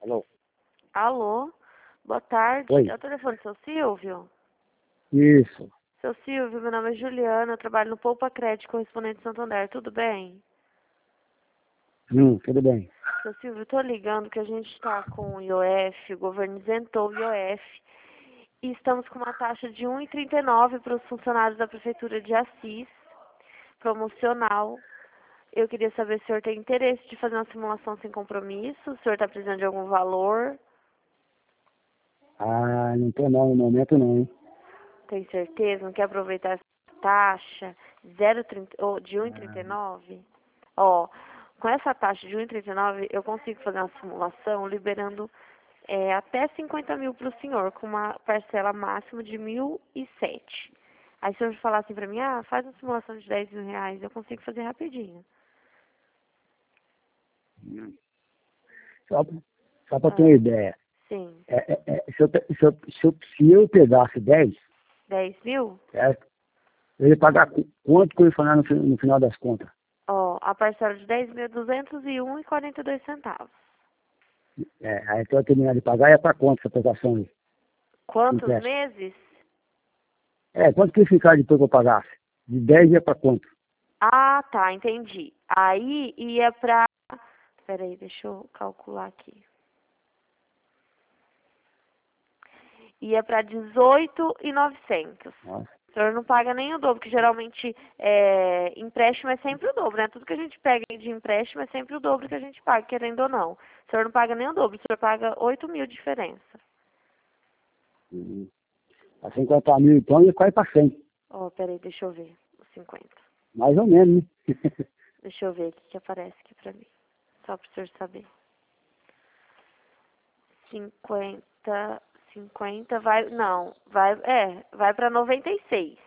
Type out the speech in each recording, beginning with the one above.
Alô? Alô, boa tarde. Oi. É o telefone do seu Silvio? Isso. Seu Silvio, meu nome é Juliana, eu trabalho no Poupa Crédito Correspondente Santander, tudo bem? Tudo bem. Seu Silvio, eu tô ligando que a gente está com o IOF, o governo isentou o IOF, e estamos com uma taxa de 1,39 para os funcionários da Prefeitura de Assis, promocional. Eu queria saber se o senhor tem interesse de fazer uma simulação sem compromisso, se o senhor está precisando de algum valor. Ah, não tô não, no momento não, hein? Tem certeza? Não quer aproveitar essa taxa 0,30 ou de 1,39? Ó, com essa taxa de 1,39 eu consigo fazer uma simulação liberando até 50 mil para o senhor, com uma parcela máxima de 1.007. Aí se o senhor falar assim pra mim, faz uma simulação de 10 mil reais, eu consigo fazer rapidinho. Só, só para ter uma ideia. Sim. Se eu pegasse 10, 10 mil? certo? Eu ia pagar quanto que eu ia falar no final das contas? Ó, a parcela de 10 mil é 201,42 centavos. Aí então eu terminar de pagar ia para quanto essa prestação aí? Quantos Empréstimo. meses? Quanto que ia ficar depois que eu pagasse? De 10 ia para quanto? Ah, tá, entendi. Aí ia pra... Peraí, deixa eu calcular aqui. Ia pra 18.900. Nossa. O senhor não paga nem o dobro, porque geralmente empréstimo é sempre o dobro, né? Tudo que a gente pega de empréstimo é sempre o dobro que a gente paga, querendo ou não. O senhor não paga nem o dobro, o senhor paga 8 mil de diferença. A 50 mil então ia quase para 100. Ó, peraí, deixa eu ver. Os 50. Mais ou menos, né? Deixa eu ver o que aparece aqui pra mim. Só pro senhor saber. 50 vai, não, vai pra 96.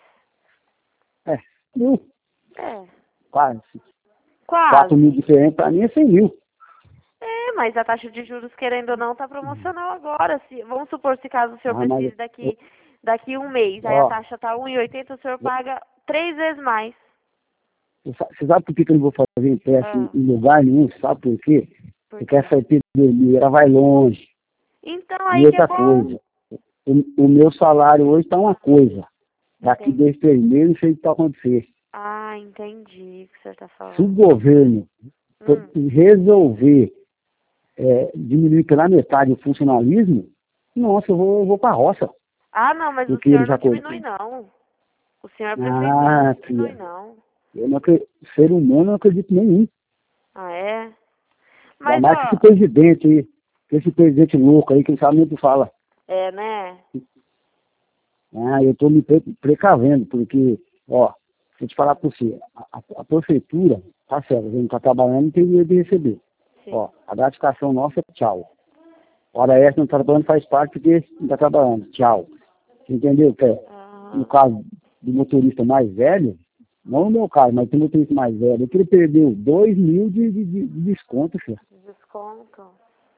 Mil. É, Quase. 4 mil quase. diferente para mim é 100 mil. Mas a taxa de juros, querendo ou não, tá promocional agora. Vamos supor, se caso o senhor Mas, precise daqui um mês, aí a ó, taxa tá 1,80, o senhor paga 3 vezes mais. você sabe por que eu não vou fazer empréstimo Ah, em lugar nenhum? Sabe por quê? por Porque quê? essa epidemia ela vai longe. Então, E aí que é outra bom. coisa, o meu salário hoje está uma coisa. Daqui Entendi. 2, 3 meses não sei o que vai acontecer. Ah, entendi o que o senhor tá Se o falando. governo Hum. resolver diminuir pela metade o funcionalismo, nossa, eu vou para a roça. Ah, não, mas o Porque ele senhor já... não diminui, não. O senhor, a prefeitura, não Ah, diminui, filha, não. eu não acredito, ser humano eu não acredito em nenhum. Ah, é? Ainda Mas, mais que esse ó, presidente aí, que esse presidente louco aí, que ele sabe nem o que fala. né? Eu estou me precavendo, porque, ó, se eu te falar para você, a prefeitura, tá certo, a gente está trabalhando e tem dinheiro de receber. Sim. Ó, a gratificação nossa é tchau. Hora essa não está trabalhando, faz parte porque não está trabalhando, tchau. Você entendeu? No Ah, caso do motorista mais velho, não no meu caso, mas tem motorista mais velho, que ele perdeu 2 mil de desconto, filho. desconto.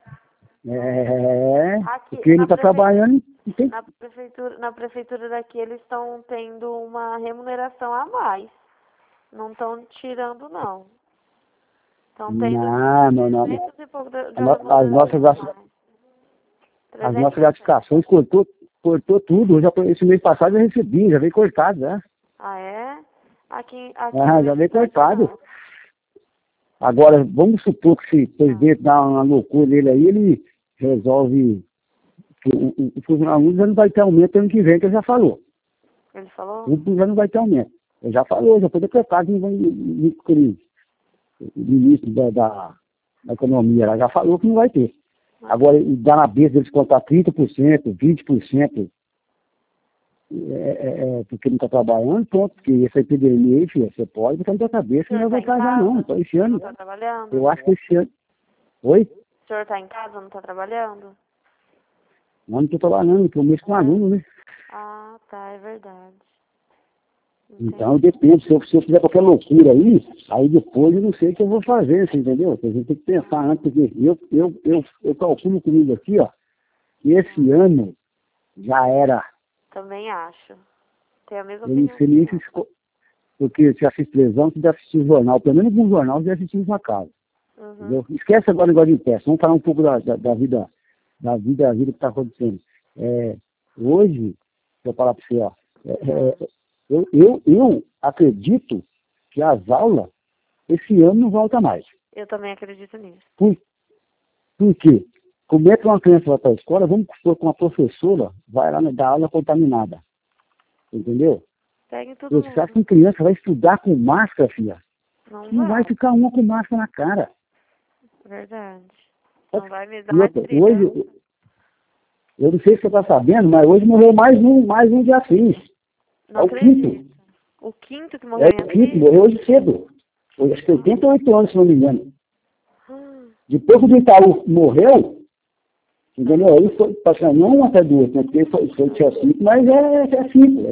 Porque Aqui, ele está trabalhando e tem... na prefeitura daqui, eles estão tendo uma remuneração a mais. Não estão tirando, não. Estão tendo Não, não, não. 300 e pouco de A uma no- As remuneração a mais. as nossas 307. gratificações cortou tudo. Esse mês passado eu recebi, já veio cortado, né? Ah, é? Aqui na Já minha veio cidade, cortado. não. Agora, vamos supor que se o presidente dá uma loucura nele aí, ele resolve que o funcionário já não vai ter aumento ano que vem, que ele já falou. Ele falou? Tudo já não vai ter aumento. Ele já falou, já foi decretado no ministro da economia, ela já falou que não vai ter. Agora, dá na vez deles contar 30%, 20%, porque não está trabalhando, pronto, porque essa epidemia aí, filha, você pode botar na tua cabeça O que senhor não tá vai em casar não. casa? Então, esse Não ano, tá trabalhando? eu acho que esse ano... Oi? O senhor tá em casa, não tá trabalhando? Não estou trabalhando, porque eu mexo com aluno, né? Ah, tá, é verdade. Então, Entendi. depende, se eu fizer qualquer loucura aí depois eu não sei o que eu vou fazer, você entendeu? A gente tem que pensar antes, porque eu calculo comigo aqui, ó, que esse ano já era, Também acho. Tenho a mesma eu não opinião sei que o nem senhor. porque se assiste televisão, se deve assistir jornal, pelo menos um jornal você deve assistir na sua casa. Entendeu? Esquece agora o negócio de imposto. Vamos falar um pouco da vida que está acontecendo. Hoje, vou falar para você, ó, eu acredito que as aulas esse ano não volta mais. Eu também acredito nisso. Por quê? Como é que uma criança vai para a escola, vamos supor que uma professora vai lá dar aula contaminada. Entendeu? Peguem todo Você acha mundo. que criança vai estudar com máscara, filha? Não vai ficar uma com máscara na cara. Verdade. Não vai me dar E mais outra, hoje, trilha. eu não sei se você está sabendo, mas hoje morreu mais um de Assis. Não É o acredito. quinto. O quinto que É morreu o quinto, morreu hoje cedo. Hoje, acho que 88 anos, se não me engano. Depois que o Itaú morreu, entendeu? Aí foi passando um até duas, né? Porque foi tinha cinco, mas é cinco.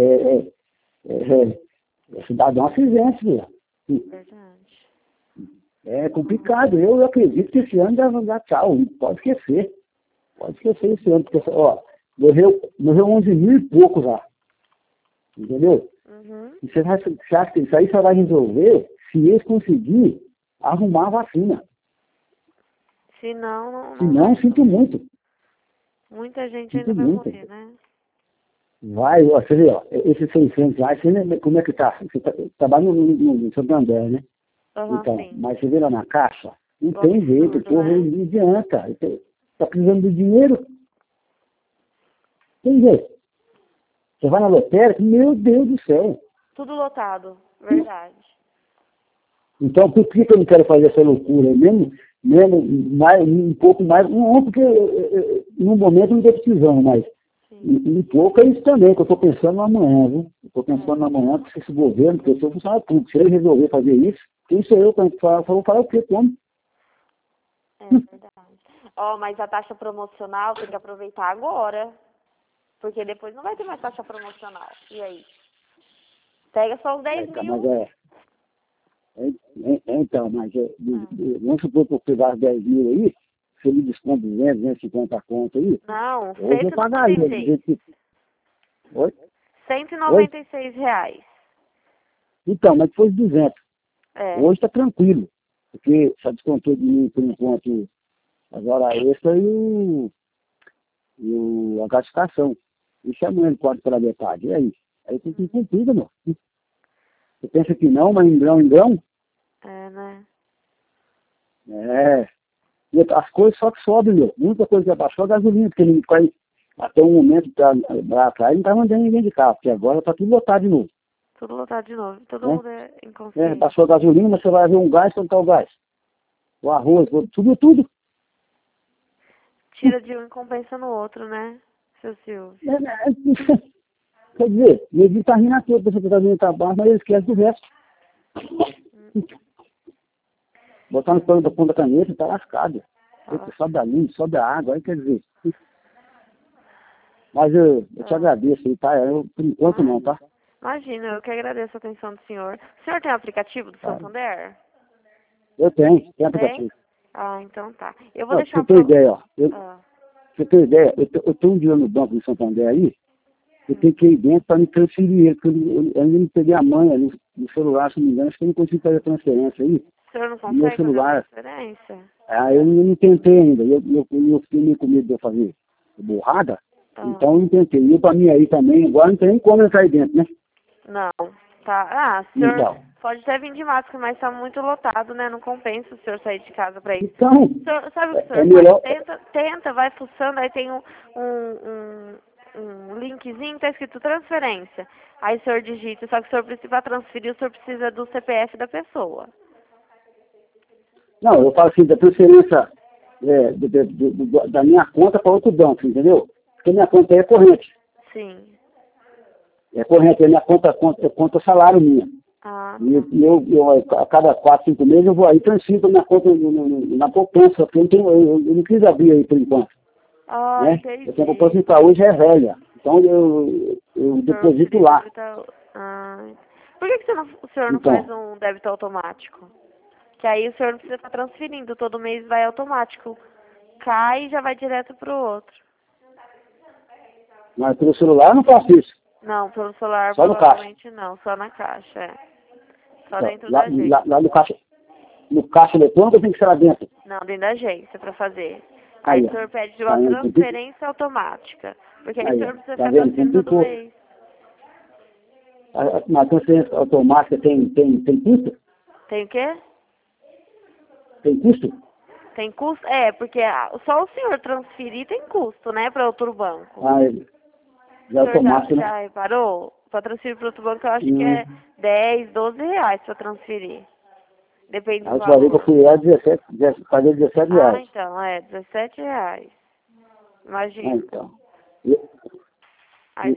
É cidadão acidente, filha. Verdade. É complicado. Eu acredito que esse ano deve dar tchau. Pode esquecer. Pode esquecer esse ano, porque, ó, morreu 11 mil e pouco já. Entendeu? E você acha que isso aí só vai resolver se eles conseguirem arrumar a vacina. Se não, Se não, sinto muito. muita gente Sinto ainda vai muito. morrer, né? Vai, ó, você vê, ó, esses 600 reais, você lembra como é que tá? Você trabalha no Santander, né? Então, Sim. mas você vê lá na caixa, não O tem jeito, o absurdo, povo né? não adianta. Tá precisando de dinheiro, tem jeito. Você vai na lotérica, meu Deus do céu. Tudo lotado. Verdade. Então, por que eu não quero fazer essa loucura? Mesmo mais, um pouco mais, não porque no momento não estou precisando, mas um pouco é isso também, que eu estou pensando no amanhã, viu? Estou pensando no amanhã, porque esse governo, porque eu sou funcionário público, se ele resolver fazer isso, quem sou eu para falar, vou falar o quê? Como? É verdade. Ó, mas a taxa promocional tem que aproveitar agora. Porque depois não vai ter mais taxa promocional. E aí? Pega só os 10 mil. Mas então, mas vamos supor que eu pegar os 10 mil aí, se ele desconta 250 conto aí, Não, hoje eu pagaria. Do 196. jeito que... Oi? R$ 196. Então, mas depois de 200. É. Hoje está tranquilo, porque só descontou de mim, por enquanto, as horas extras a gratificação. Isso amanhã ele pode pela metade. E aí? Aí tem que ir cumprido, meu. Você pensa que não, mas em grão, É, né? E as coisas só que sobem, meu. Muita coisa que abaixou a gasolina, porque ele quase, até um momento atrás não estava andando ninguém de carro, porque agora está tudo lotado de novo. Tudo lotado de novo. Todo Né? mundo é inconsciente. Baixou a gasolina, você vai ver um gás, quanto está o gás? O arroz, subiu tudo. Tira de um e compensa no outro, né, seu Silvio? Quer dizer, ele está rindo aqui, a pessoa que a gasolina está baixa, mas ele esquece do resto. Botar no pano da ponta da caneta, está lascado. Sobe a luz, sobe a água, aí quer dizer. Mas eu te agradeço aí, tá? Por enquanto não, tá? Imagina, eu que agradeço a atenção do senhor. O senhor tem aplicativo do Santander? Eu tenho aplicativo. Ah, então tá. Eu vou Pra deixar você ter ideia, ó. Ah. Você ter ideia, eu tenho um dinheiro no banco de Santander aí, eu tenho que ir dentro para me transferir ele, porque eu ainda não peguei a manha no celular, se não me engano, acho que eu não consigo fazer a transferência aí. O senhor não No meu consegue celular. fazer a transferência? Eu não tentei ainda, eu fiquei meio com medo de eu fazer borrada, então eu não tentei. E para mim aí também, agora não tem nem como entrar aí dentro, né? Não, tá. Ah, o senhor Então. pode até vir de máscara, mas tá muito lotado, né? Não compensa o senhor sair de casa pra isso. Então, O senhor, sabe o que o senhor é melhor... faz? Tenta, vai fuçando, aí tem um linkzinho, tá escrito transferência. Aí o senhor digita, só que o senhor precisa, pra transferir, o senhor precisa do CPF da pessoa. Não, eu falo assim, da transferência da minha conta para outro banco, entendeu? Porque minha conta aí é corrente. Sim. É corrente, a minha conta salário minha. Ah, E eu, a cada 4, 5 meses, eu vou aí transfiro minha conta na poupança, porque eu não quis abrir aí por enquanto. Né? entendi. Eu tenho a poupança para hoje é velha. Então eu deposito lá. Por que o senhor não Então, faz um débito automático? Que aí o senhor não precisa estar transferindo, todo mês vai automático. Cai e já vai direto pro outro. mas pelo celular eu não faço isso. Não, pelo celular Só no provavelmente não, só na caixa, Só dentro da gente. Lá no caixa. no caixa eletrônico ou tem que ser lá dentro? Não, dentro da agência para fazer. Aí o senhor pede uma Aí, transferência automática. Porque aí o senhor precisa tá ficar vendo? transferindo todo mês. Na transferência automática tem custo? Tem o quê? Tem custo? Tem custo? É, porque só o senhor transferir tem custo, né, para outro banco. Ah, já O senhor automático, né? já reparou? Para transferir para outro banco eu acho que é 10, 12 reais para transferir. Depende do A última vez que eu valor. fui lá, paguei 17 Ah, reais. então, 17 reais. Imagina. Então. E, Aí,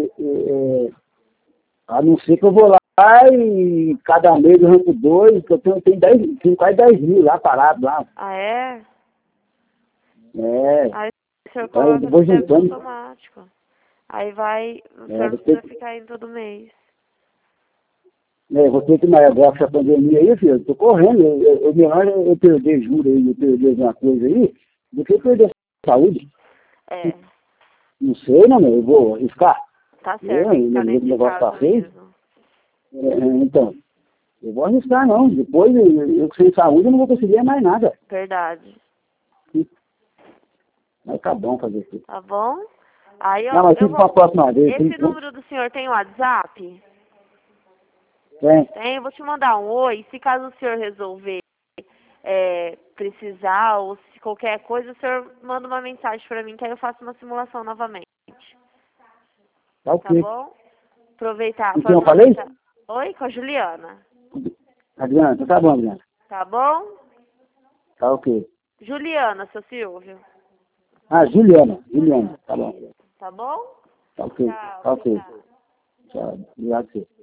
a não ser que eu vou lá e cada mês eu arranco 2, que eu tenho quase 10 mil lá parado lá. ah, é? É. Aí o senhor Então, eu coloca vou no débito juntando. automático. Aí o senhor não precisa ficar indo todo mês. Vou ter que, na agora essa pandemia aí, filho, eu tô correndo. Melhor eu perder juro aí, eu perder alguma coisa aí, do que perder saúde. É, Não sei, não, eu vou arriscar. tá certo, tem que ficar O dentro de negócio tá casa feio. mesmo. Então, eu vou arriscar, não. Depois, eu sem saúde, eu não vou conseguir mais nada. Verdade. Mas tá bom fazer isso. Tá bom? Aí Não, mas fica para a próxima vez. Esse número do senhor tem WhatsApp? Tem. Tem, eu vou te mandar um oi. Se caso o senhor resolver precisar ou se qualquer coisa, o senhor manda uma mensagem pra mim que aí eu faço uma simulação novamente. Tá Tá ok. bom? Aproveitar. Com quem eu falei? Oi, com a Juliana. Adriana, tá bom, Adriana. Tá bom? Tá ok. Juliana, seu Silvio. Ah, Juliana, tá bom. Tá bom? Tá ok. Tchau, Tá ok. obrigada. Tchau. Obrigado, senhor.